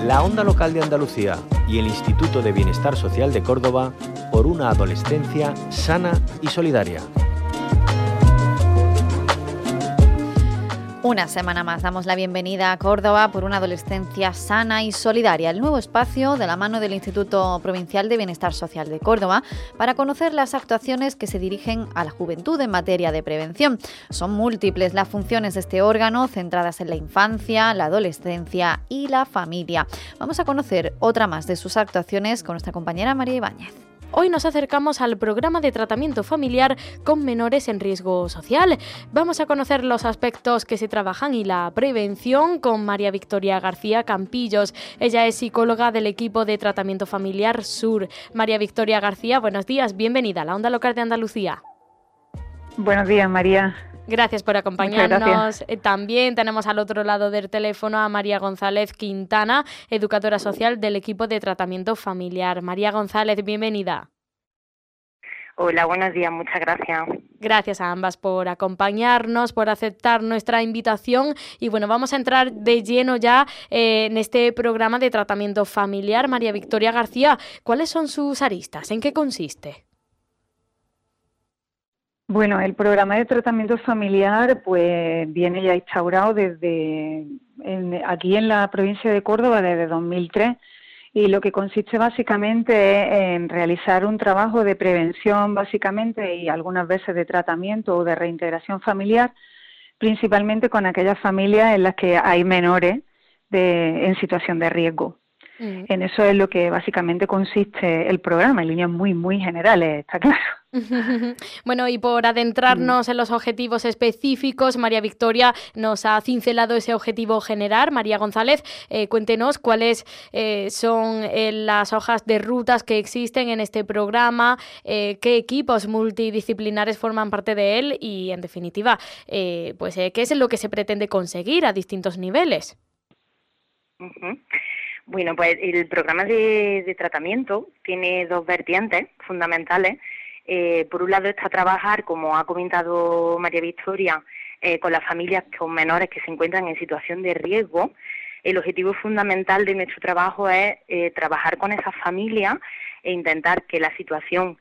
la Onda Local de Andalucía y el Instituto de Bienestar Social de Córdoba por una adolescencia sana y solidaria. Una semana más damos la bienvenida a Córdoba por una adolescencia sana y solidaria, el nuevo espacio de la mano del Instituto Provincial de Bienestar Social de Córdoba para conocer las actuaciones que se dirigen a la juventud en materia de prevención. Son múltiples las funciones de este órgano centradas en la infancia, la adolescencia y la familia. Vamos a conocer otra más de sus actuaciones con nuestra compañera María Ibáñez. Hoy nos acercamos al programa de tratamiento familiar con menores en riesgo social. Vamos a conocer los aspectos que se trabajan y la prevención con María Victoria García Campillos. Ella es psicóloga del equipo de tratamiento familiar Sur. María Victoria García, buenos días, bienvenida a la Onda Local de Andalucía. Buenos días, María. Gracias por acompañarnos. También tenemos al otro lado del teléfono a María González Quintana, educadora social del equipo de tratamiento familiar. María González, bienvenida. Hola, buenos días, muchas gracias. Gracias a ambas por acompañarnos, por aceptar nuestra invitación. Y bueno, vamos a entrar de lleno ya en este programa de tratamiento familiar. María Victoria García, ¿cuáles son sus aristas? ¿En qué consiste? Bueno, el programa de tratamiento familiar pues viene ya instaurado aquí en la provincia de Córdoba desde 2003 y lo que consiste básicamente es en realizar un trabajo de prevención básicamente y algunas veces de tratamiento o de reintegración familiar, principalmente con aquellas familias en las que hay menores en situación de riesgo. En eso es lo que básicamente consiste el programa, en líneas muy, muy generales, está claro. Bueno, y por adentrarnos en los objetivos específicos, María Victoria nos ha cincelado ese objetivo general. María González, cuéntenos cuáles son las hojas de rutas que existen en este programa, qué equipos multidisciplinares forman parte de él y, en definitiva, qué es lo que se pretende conseguir a distintos niveles. Bueno, pues el programa de tratamiento tiene dos vertientes fundamentales. Por un lado está trabajar, como ha comentado María Victoria, con las familias con menores que se encuentran en situación de riesgo. El objetivo fundamental de nuestro trabajo es trabajar con esas familias e intentar que la situación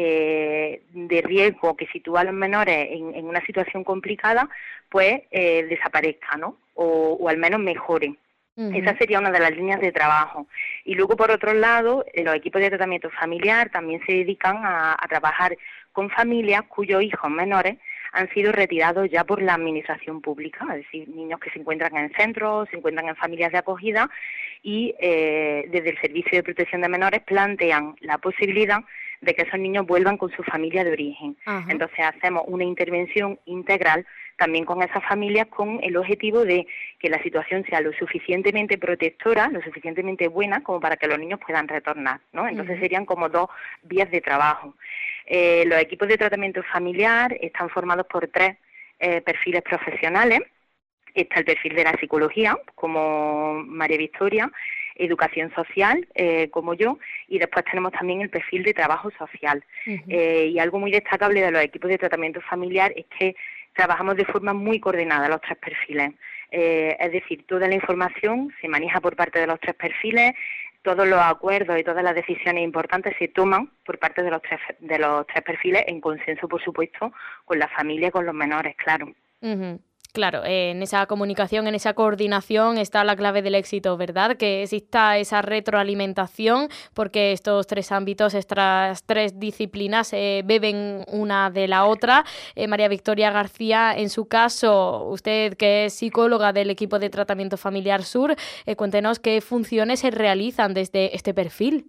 de riesgo que sitúa a los menores en una situación complicada, pues desaparezca, ¿no? O al menos mejore. Esa sería una de las líneas de trabajo. Y luego, por otro lado, los equipos de tratamiento familiar también se dedican a trabajar con familias cuyos hijos menores han sido retirados ya por la administración pública, es decir, niños que se encuentran en centros, se encuentran en familias de acogida y desde el Servicio de Protección de Menores plantean la posibilidad de que esos niños vuelvan con su familia de origen. Ajá. Entonces hacemos una intervención integral también con esas familias con el objetivo de que la situación sea lo suficientemente protectora, lo suficientemente buena como para que los niños puedan retornar, ¿no? Entonces serían como dos vías de trabajo. Los equipos de tratamiento familiar están formados por tres perfiles profesionales. Está el perfil de la psicología, como María Victoria, educación social, como yo, y después tenemos también el perfil de trabajo social. Y algo muy destacable de los equipos de tratamiento familiar es que trabajamos de forma muy coordinada los tres perfiles. Es decir, toda la información se maneja por parte de los tres perfiles, todos los acuerdos y todas las decisiones importantes se toman por parte de los tres perfiles en consenso, por supuesto, con la familia y con los menores, claro. Claro, en esa comunicación, en esa coordinación está la clave del éxito, ¿verdad? Que exista esa retroalimentación, porque estos tres ámbitos, estas tres disciplinas beben una de la otra. María Victoria García, en su caso, usted que es psicóloga del equipo de tratamiento familiar Sur, cuéntenos qué funciones se realizan desde este perfil.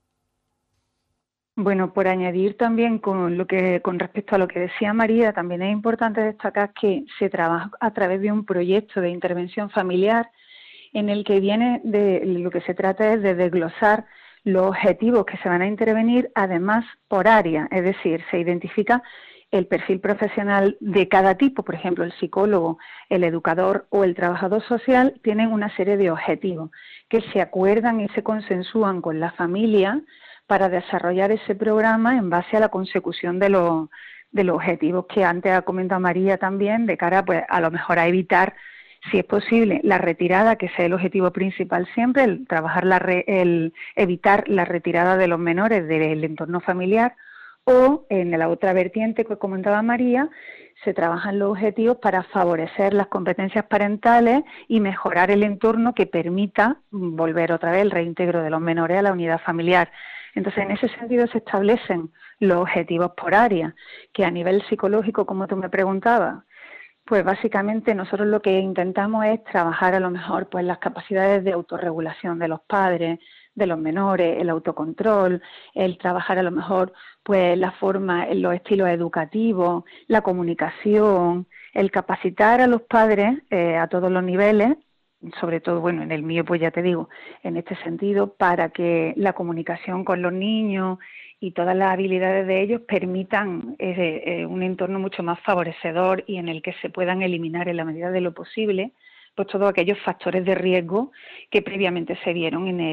Bueno, por añadir también con respecto a lo que decía María, también es importante destacar que se trabaja a través de un proyecto de intervención familiar en el que lo que se trata es de desglosar los objetivos que se van a intervenir, además por área, es decir, se identifica el perfil profesional de cada tipo, por ejemplo, el psicólogo, el educador o el trabajador social tienen una serie de objetivos que se acuerdan y se consensúan con la familia para desarrollar ese programa en base a la consecución de los objetivos que antes ha comentado María también, de cara pues a lo mejor a evitar Si es posible, la retirada, que sea el objetivo principal siempre, el trabajar el evitar la retirada de los menores del entorno familiar, o en la otra vertiente que comentaba María, se trabajan los objetivos para favorecer las competencias parentales y mejorar el entorno que permita volver otra vez el reintegro de los menores a la unidad familiar. Entonces, en ese sentido se establecen los objetivos por área, que a nivel psicológico, como tú me preguntabas, pues básicamente nosotros lo que intentamos es trabajar a lo mejor pues las capacidades de autorregulación de los padres, de los menores, el autocontrol, el trabajar a lo mejor pues la forma, los estilos educativos, la comunicación, el capacitar a los padres a todos los niveles, sobre todo, bueno, en el mío pues ya te digo, en este sentido, para que la comunicación con los niños y todas las habilidades de ellos permitan un entorno mucho más favorecedor y en el que se puedan eliminar en la medida de lo posible pues todos aquellos factores de riesgo que previamente se vieron en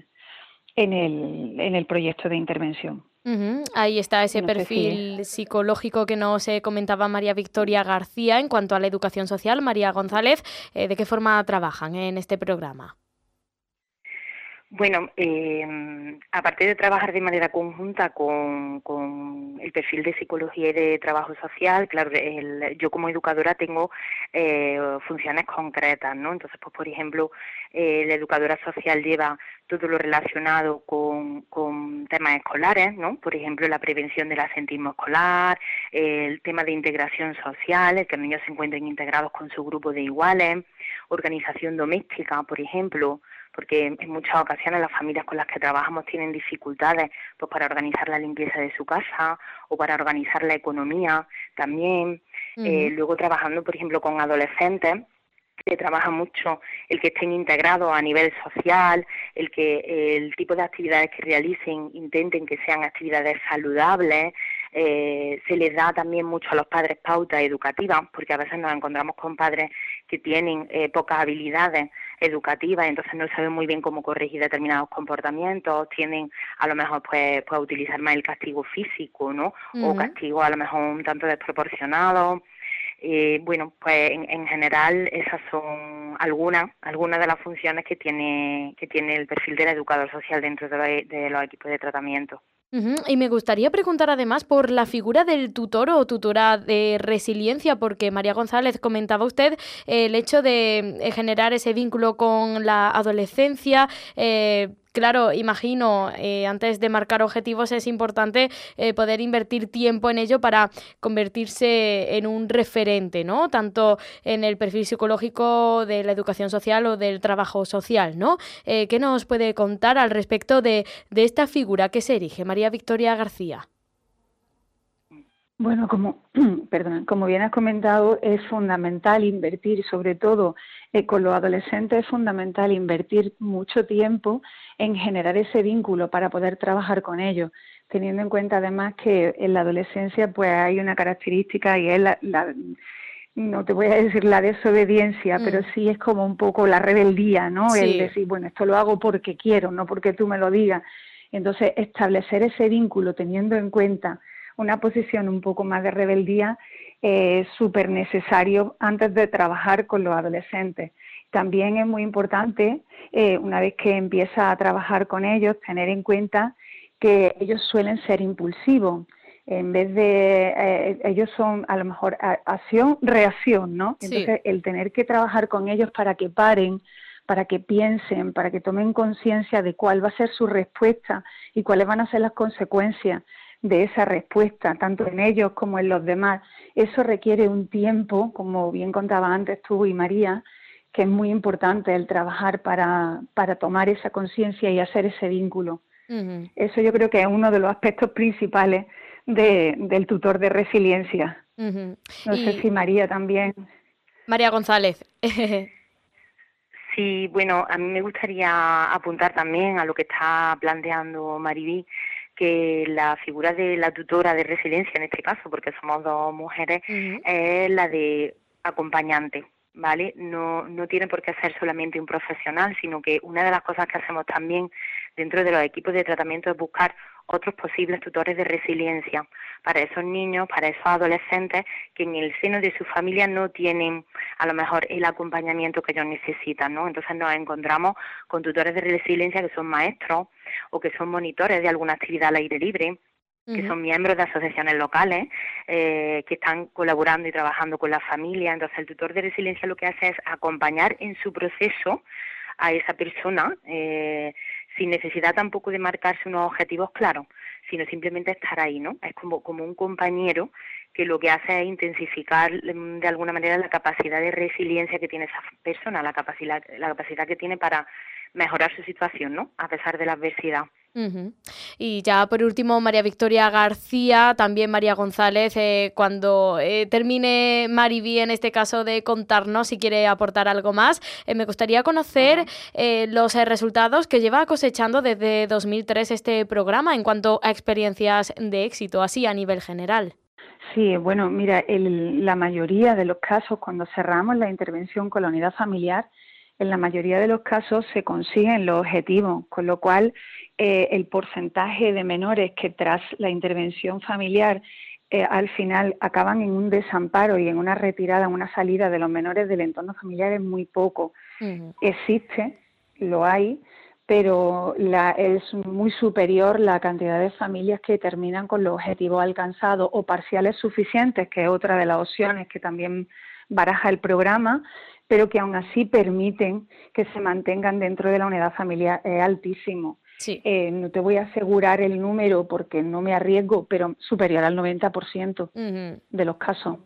el proyecto de intervención. Ahí está ese perfil psicológico que nos comentaba María Victoria García. En cuanto a la educación social, María González, ¿de qué forma trabajan en este programa? Bueno, aparte de trabajar de manera conjunta con el perfil de psicología y de trabajo social, claro, yo como educadora tengo funciones concretas, ¿no? Entonces, pues por ejemplo, la educadora social lleva todo lo relacionado con temas escolares, ¿no? Por ejemplo, la prevención del asentismo escolar, el tema de integración social, el que los niños se encuentren integrados con su grupo de iguales, organización doméstica, por ejemplo, porque en muchas ocasiones las familias con las que trabajamos tienen dificultades pues para organizar la limpieza de su casa o para organizar la economía también. Luego trabajando, por ejemplo, con adolescentes, se trabaja mucho el que estén integrados a nivel social, el que el tipo de actividades que realicen intenten que sean actividades saludables. Se les da también mucho a los padres pautas educativas, porque a veces nos encontramos con padres que tienen pocas habilidades educativas, entonces no saben muy bien cómo corregir determinados comportamientos, tienden a lo mejor pues a utilizar más el castigo físico, ¿no? O castigo a lo mejor un tanto desproporcionado. Bueno, pues en general esas son algunas de las funciones que tiene el perfil del educador social dentro de los equipos de tratamiento. Y me gustaría preguntar además por la figura del tutor o tutora de resiliencia, porque María González, comentaba usted el hecho de generar ese vínculo con la adolescencia. Claro, imagino, antes de marcar objetivos es importante poder invertir tiempo en ello para convertirse en un referente, ¿no? Tanto en el perfil psicológico de la educación social o del trabajo social, ¿no? ¿Qué nos puede contar al respecto de esta figura que se erige, María Victoria García? Bueno, como bien has comentado, es fundamental invertir, sobre todo con los adolescentes, es fundamental invertir mucho tiempo en generar ese vínculo para poder trabajar con ellos, teniendo en cuenta además que en la adolescencia pues hay una característica y es no te voy a decir la desobediencia, pero sí es como un poco la rebeldía, ¿no? Sí. El decir, bueno, esto lo hago porque quiero, no porque tú me lo digas. Entonces, establecer ese vínculo teniendo en cuenta una posición un poco más de rebeldía es súper necesario antes de trabajar con los adolescentes. También es muy importante, una vez que empieza a trabajar con ellos, tener en cuenta que ellos suelen ser impulsivos. En vez de, ellos son a lo mejor acción, reacción, ¿no? Entonces, el tener que trabajar con ellos para que paren, para que piensen, para que tomen conciencia de cuál va a ser su respuesta y cuáles van a ser las consecuencias de esa respuesta, tanto en ellos como en los demás. Eso requiere un tiempo, como bien contaba antes tú y María, que es muy importante el trabajar para tomar esa conciencia y hacer ese vínculo. Eso yo creo que es uno de los aspectos principales del tutor de resiliencia. No sé si María también. María González. Sí, bueno, a mí me gustaría apuntar también a lo que está planteando Maribí, que la figura de la tutora de resiliencia, en este caso, porque somos dos mujeres, es la de acompañante, ¿vale? No tiene por qué ser solamente un profesional, sino que una de las cosas que hacemos también dentro de los equipos de tratamiento es buscar otros posibles tutores de resiliencia para esos niños, para esos adolescentes que en el seno de su familia no tienen a lo mejor el acompañamiento que ellos necesitan, ¿no? Entonces nos encontramos con tutores de resiliencia que son maestros o que son monitores de alguna actividad al aire libre, que son miembros de asociaciones locales, que están colaborando y trabajando con la familia. Entonces el tutor de resiliencia lo que hace es acompañar en su proceso a esa persona, sin necesidad tampoco de marcarse unos objetivos claros, sino simplemente estar ahí, ¿no? Es como un compañero que lo que hace es intensificar de alguna manera la capacidad de resiliencia que tiene esa persona, la capacidad que tiene para mejorar su situación, ¿no? A pesar de la adversidad. Y ya por último, María Victoria García, también María González, cuando termine Mariví en este caso de contarnos si quiere aportar algo más, me gustaría conocer los resultados que lleva cosechando desde 2003 este programa en cuanto a experiencias de éxito, así a nivel general. Sí, bueno, mira, la mayoría de los casos, cuando cerramos la intervención con la unidad familiar, en la mayoría de los casos se consiguen los objetivos, con lo cual el porcentaje de menores que tras la intervención familiar al final acaban en un desamparo y en una retirada, en una salida de los menores del entorno familiar es muy poco. Existe, lo hay, pero es muy superior la cantidad de familias que terminan con los objetivos alcanzados o parciales suficientes, que es otra de las opciones que también baraja el programa, pero que aún así permiten que se mantengan dentro de la unidad familiar. Es altísimo. Sí. No te voy a asegurar el número porque no me arriesgo, pero superior al 90% de los casos.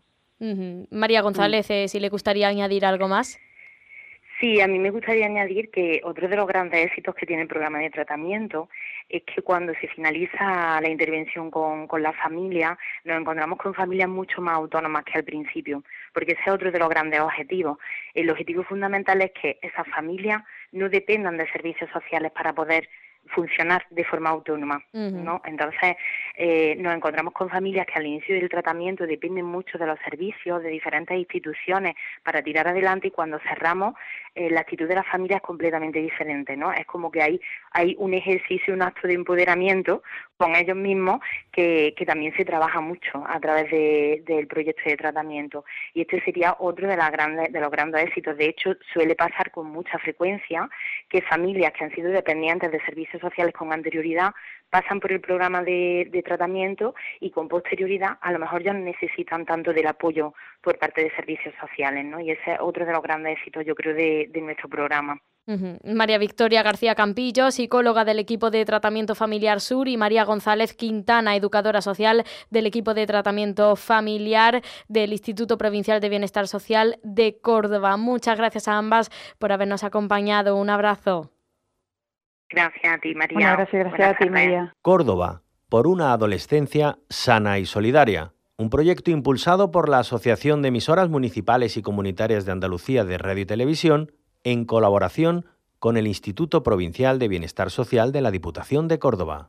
María González, si le gustaría añadir algo más. Sí, a mí me gustaría añadir que otro de los grandes éxitos que tiene el programa de tratamiento es que cuando se finaliza la intervención con la familia, nos encontramos con familias mucho más autónomas que al principio, porque ese es otro de los grandes objetivos. El objetivo fundamental es que esas familias no dependan de servicios sociales para poder funcionar de forma autónoma, ¿no? Entonces nos encontramos con familias que al inicio del tratamiento dependen mucho de los servicios de diferentes instituciones para tirar adelante, y cuando cerramos la actitud de la familia es completamente diferente, ¿no? Es como que hay un ejercicio, un acto de empoderamiento con ellos mismos que también se trabaja mucho a través del proyecto de tratamiento, y este sería otro de los grandes éxitos. De hecho, suele pasar con mucha frecuencia que familias que han sido dependientes de servicios sociales con anterioridad pasan por el programa de tratamiento y con posterioridad a lo mejor ya no necesitan tanto del apoyo por parte de servicios sociales, ¿no? Y ese es otro de los grandes éxitos, yo creo, de nuestro programa. María Victoria García Campillo, psicóloga del equipo de tratamiento familiar Sur, y María González Quintana, educadora social del equipo de tratamiento familiar del Instituto Provincial de Bienestar Social de Córdoba. Muchas gracias a ambas por habernos acompañado. Un abrazo. Gracias a ti, María. Gracias a ti, María. Córdoba, por una adolescencia sana y solidaria. Un proyecto impulsado por la Asociación de Emisoras Municipales y Comunitarias de Andalucía de Radio y Televisión, en colaboración con el Instituto Provincial de Bienestar Social de la Diputación de Córdoba.